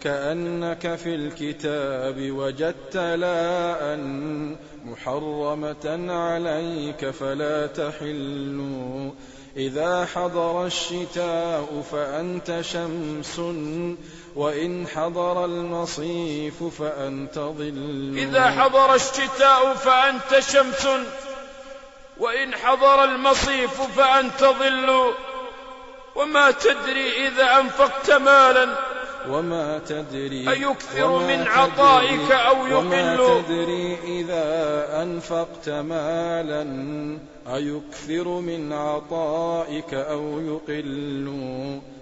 كأنك في الكتاب وجدت لاء محرمة عليك فلا تحل. إذا حضر الشتاء فأنت شمس وإن حضر المصيف فأنت ظل. إذا حضر الشتاء فأنت شمس وإن حضر المصيف فأنت ظل. وما تدري إذا أنفقت مالا وما تدري أيكثر من عطائك أو يقل. وما تدري إذا أنفقت مالا أيكثر من عطائك أو يقل.